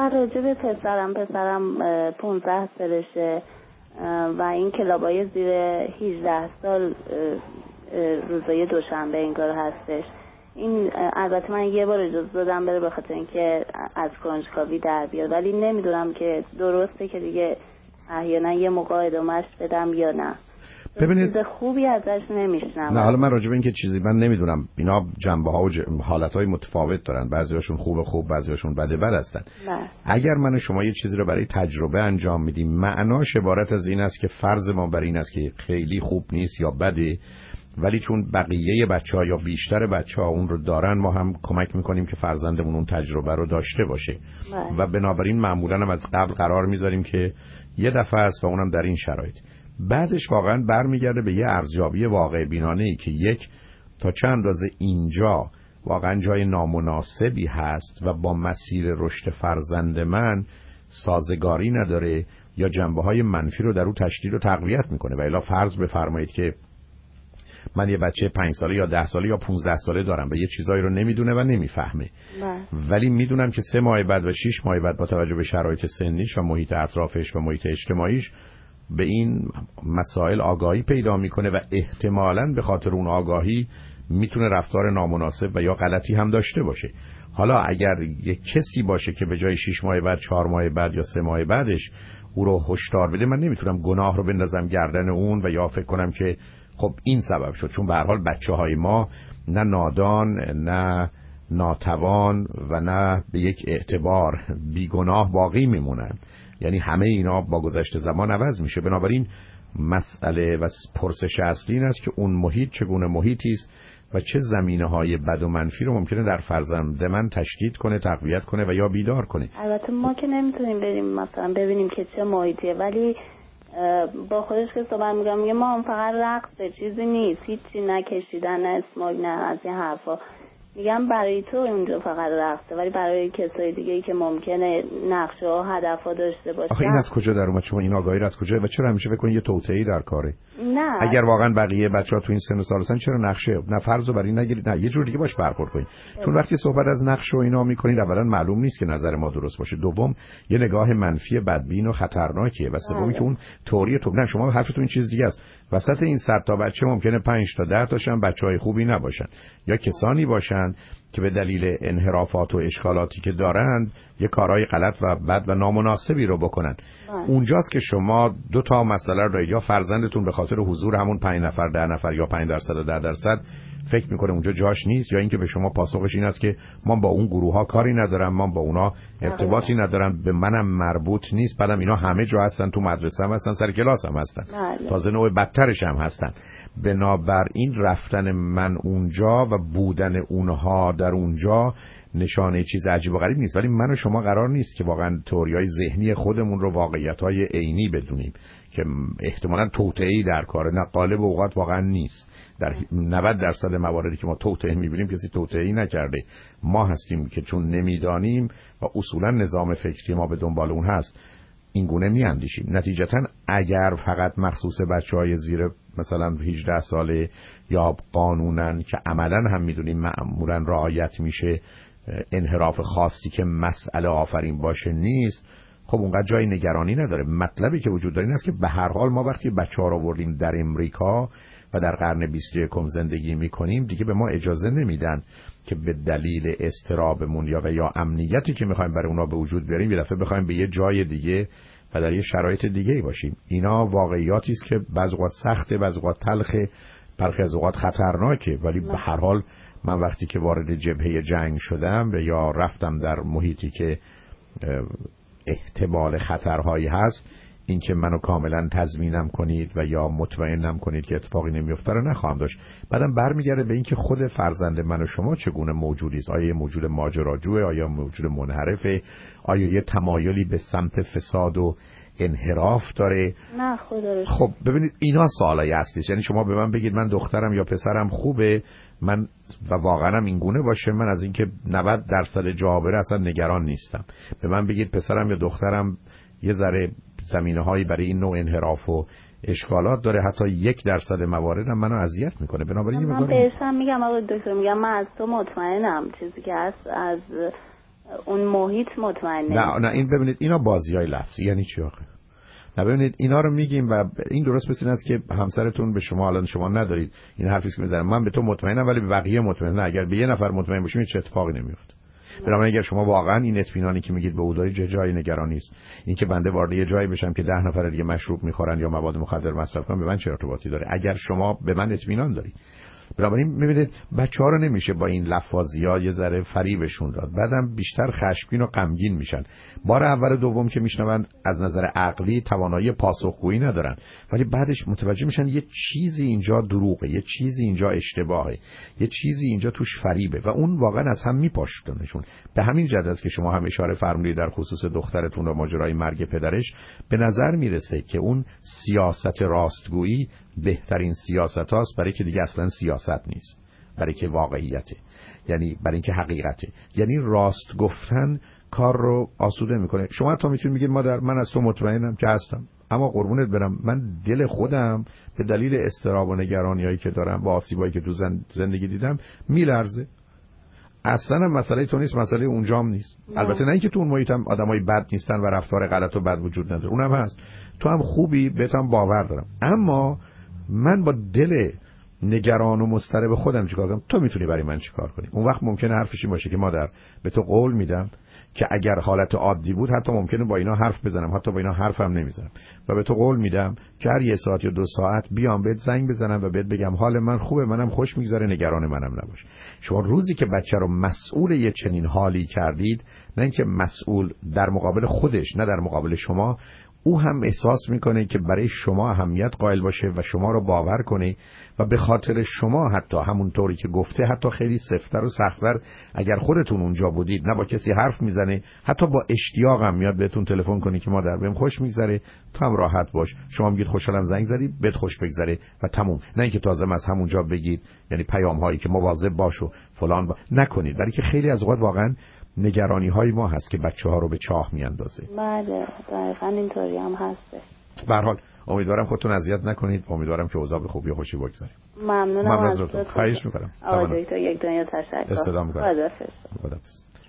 فقط راجع به پسرم 15 سالشه و این کلابای زیر 18 سال روزای دوشنبه انگار هستش. این البته من یه بار اجازه دادم بره به خاطر اینکه از کنجکاوی در بیاد، ولی نمیدونم که درسته که دیگه احیانا یه موقع ادامهش بدم یا نه. ببینید چیز خوبی ازش نمیشنم. نه حالا من راجع به این که چیزی من نمیدونم، اینا جنبه ها و حالت های متفاوت دارن، بعضیاشون خوب بعضیاشون بد هستن. اگر من شما یه چیزی رو برای تجربه انجام میدیم، معناش عبارت از این است که فرض ما بر این است که خیلی خوب نیست یا بده، ولی چون بقیه بچه‌ها یا بیشتر بچه‌ها اون رو دارن، ما هم کمک میکنیم که فرزندمون اون تجربه رو داشته باشه و بنابراین معمولا هم از قبل قرار میذاریم که یه دفعه است و اونم در این شرایط. بعدش واقعا برمیگرده به یه ارزیابی واقع بینانه‌ای که یک تا چند اندازه اینجا واقعا جای نامناسبی هست و با مسیر رشد فرزند من سازگاری نداره یا جنبه‌های منفی رو در او تشدید و تقویت میکنه. و الا فرض بفرمایید که من یه بچه 5 ساله یا 10 ساله یا 15 ساله دارم و یه چیزایی رو نمیدونه و نمیفهمه، ولی میدونم که 3 ماه بعد و 6 ماه بعد با توجه به شرایط سنیش و محیط اطرافش و محیط اجتماعیش به این مسائل آگاهی پیدا میکنه و احتمالاً به خاطر اون آگاهی میتونه رفتار نامناسب و یا غلطی هم داشته باشه. حالا اگر یک کسی باشه که به جای 6 ماه بعد 4 ماه بعد یا 3 ماه بعدش او رو هشدار بده، من نمیتونم گناه رو بندازم گردن اون و یا فکر کنم که خب این سبب شد، چون به هر حال بچه‌های ما نه نادان نه ناتوان و نه به یک اعتبار بیگناه باقی میمونن. یعنی همه اینا با گذشت زمان عوض میشه. بنابراین مسئله و پرسش اصلی این است که اون محیط چگونه محیطی است و چه زمینه‌های بد و منفی رو ممکنه در فرزند من تشدید کنه، تقویت کنه و یا بیدار کنه. البته ما که نمیتونیم بریم مثلا ببینیم که چه محیطیه، ولی با خودش که صحبت میگه ما هم فقط رقص چیزی نیست، هیچی نکشیدن، نه اسموگ، نه از این حرفا. میگم برای تو اونجا فقط رقصه، ولی برای کسای دیگه ای که ممکنه نقشه و هدفا داشته باشه. آخه این از کجا در اومد؟ شما این آگاهی از کجا و چرا همیشه بکنید یه توطئه‌ای در کاره؟ نه اگر واقعا بقیه بچه‌ها تو این سن و سال هستن چرا نقشه نه فرض رو برای نگیرید، نه یه جور دیگه باش برخورد کنید. چون وقتی صحبت از نقشه و اینا میکنید اولا معلوم نیست که نظر ما درست باشه، دوم یه نگاه منفی بدبین و خطرناکیه و سومی که اون تئوری تو نه شما حرفتون این چیز دیگه است. وسط این 100 تا بچه ممکنه 5 تا 10 تاشون بچهای خوبی نباشن یا کسانی باشن که به دلیل انحرافات و اشکالاتی که دارند یه کارهای غلط و بد و نامناسبی رو بکنن. اونجاست که شما 2 تا مسئله رو یا فرزندتون به خاطر حضور همون 5 نفر 10 نفر یا 5% و 10% فکر میکنه اونجا جاش نیست، یا اینکه به شما پاسخش این است که من با اون گروه ها کاری ندارم، من با اونا ارتباطی ندارم، به منم مربوط نیست، بعدم اینا همه جا هستن، تو مدرسه هم هستن، سر کلاس هم هستن، تازه نوع بدترش هم هستن. بنابراین رفتن من اونجا و بودن اونها در اونجا نشانه چیز عجیب و غریب نیست، ولی من و شما قرار نیست که واقعا تئوریای ذهنی خودمون رو واقعیت‌های عینی بدونیم که احتمالاً توطئه‌ای در کار، نه غالب اوقات واقعا نیست. در 90% مواردی که ما توطئه می‌بینیم کسی توطئه‌ای نکرده، ما هستیم که چون نمی‌دانیم و اصولاً نظام فکری ما به دنبال اون هست این گونه می‌اندیشیم. نتیجتاً اگر فقط مخصوص بچه‌های زیر مثلا 18 ساله یا قانوناً که عملاً هم می‌دونیم معمولاً رعایت میشه انحراف خاصی که مسئله آفرین باشه نیست، خب اونقدر جای نگرانی نداره. مطلبی که وجود داره این است که به هر حال ما وقتی بچه‌ها رو آوردیم در امریکا و در قرن 21 زندگی می‌کنیم، دیگه به ما اجازه نمیدن که به دلیل اضطرابمون یا امنیتی که می‌خوایم برای اونا به وجود بیاریم یه دفعه بخوایم به یه جای دیگه و در یه شرایط دیگه‌ای باشیم. اینا واقعیاتی است که بعضی وقت سخته، بعضی وقت تلخه، برخی از اوقات خطرناکه، ولی به هر حال من وقتی که وارد جبهه جنگ شدم و یا رفتم در محیطی که احتمال خطرهایی هست، این که منو کاملا تضمینم کنید و یا مطمئنم کنید که اتفاقی نمیفته رو نخواهم داشت. بعدم برمیگرده به این که خود فرزند من و شما چگونه موجودی است. آیا یه موجود ماجراجوه، آیا موجود منحرفه، آیا یه تمایلی به سمت فساد و انحراف داره؟ نه خدا رو خب ببینید اینا سوالای اصلی است. یعنی شما به من بگید من دخترم یا پسرم خوبه، من و واقعا این گونه باشه، من از اینکه 90% جا بره اصلا نگران نیستم. به من بگید پسرم یا دخترم یه ذره زمینه‌هایی برای این نوع انحراف و اشکالات داره، حتی 1% موارد هم منو اذیت میکنه. بنابراین من بهشم میگم آقا دکتر، میگم من از تو مطمئنم، چیزی که هست از اون محیط مطمئن نه این ببینید اینا بازیای لفظی. یعنی چی آخه؟ نه ببینید اینا رو میگیم و این درست مثل این است که همسرتون به شما، الان شما ندارید این حرفی که میزنم من به تو مطمئنم ولی به بقیه مطمئن نه. اگر به یه نفر مطمئن باشیم هیچ اتفاقی نمیفته. بنابراین اگر شما واقعا این اطمینانی که میگید به او دارید جای نگرانی است. این که بنده وارد یه جایی بشم که 10 نفر دیگه مشروب میخورن یا مواد مخدر مصرف کنن به من چه ارتباطی داره اگر شما به من اطمینان دارید؟ بنابراین میبینید بچه‌ها رو نمیشه با این لفاظی‌ها یه ذره فریبشون داد. بعدم بیشتر خشمگین و غمگین میشن. بار اول و دوم که میشنون از نظر عقلی توانایی پاسخگویی ندارن، ولی بعدش متوجه میشن یه چیزی اینجا دروغه، یه چیزی اینجا اشتباهه، یه چیزی اینجا توش فریبه و اون واقعا از هم میپاشونشون. به همین جهت است که شما هم اشاره فرمودید در خصوص دخترتون و ماجرای مرگ پدرش، به نظر میرسه که اون سیاست راستگویی بهترین سیاست هاست برای که دیگه اصلا سیاست نیست، برای که واقعیته، یعنی برای اینکه حقیقته. یعنی راست گفتن کار رو آسوده میکنه. شما تا میتونید بگید مادر من از تو مطمئنم که هستم، اما قربونت برم من دل خودم به دلیل اضطراب و نگرانیایی که دارم با آسیبایی که تو زندگی دیدم میلرزه. اصلا مسئله تو نیست، مسئله اونجام نیست. البته نه اینکه تو اون محیط هم آدمای بد نیستن و رفتار غلط و بد وجود نداره، اونم هست. تو هم خوبی، بهتم باور دارم، اما من با دل نگران و مضطرب خودم چیکار کنم؟ تو میتونی برای من چیکار کنی؟ اون وقت ممکنه حرفش این باشه که مادر به تو قول میدم که اگر حالت عادی بود حتی ممکنه با اینا حرف بزنم، حتی با اینا حرفم نمیزنم و به تو قول میدم که هر 1 ساعت یا 2 ساعت بیام بهت زنگ بزنم و بهت بگم حال من خوبه، منم خوش میگذره، نگران منم نباش. شما روزی که بچه رو مسئول یه چنین حالی کردید، نه اینکه مسئول در مقابل خودش، نه در مقابل شما، او هم احساس میکنه که برای شما اهمیت قائل باشه و شما رو باور کنه و به خاطر شما حتی همونطوری که گفته، حتی خیلی سفت‌تر و سخت‌تر اگر خودتون اونجا بودید، نه با کسی حرف میزنه، حتی با اشتیاق هم میاد بهتون تلفن کنه که مادر بهم خوش میگذره، تو هم راحت باش، شما میگید خوشحالم زنگ زدی، بهت خوش بگذره و تموم. نه اینکه تازه از همونجا بگید، یعنی پیام هایی که مواظب باش و فلان نکنید، برای که خیلی از اوقات واقعا نگرانی های ما هست که بچه ها رو به چاه میاندازه. بله دقیقاً اینطوری هم هسته. به هر حال امیدوارم خودتون اذیت نکنید، امیدوارم که اوضاع به خوبی و خوشی بگذره. ممنونم ازتون. خواهش می‌کنم. آقای دکتر یک دنیا تشکر. استفاده می‌کنم. خداحافظ. خداحافظ.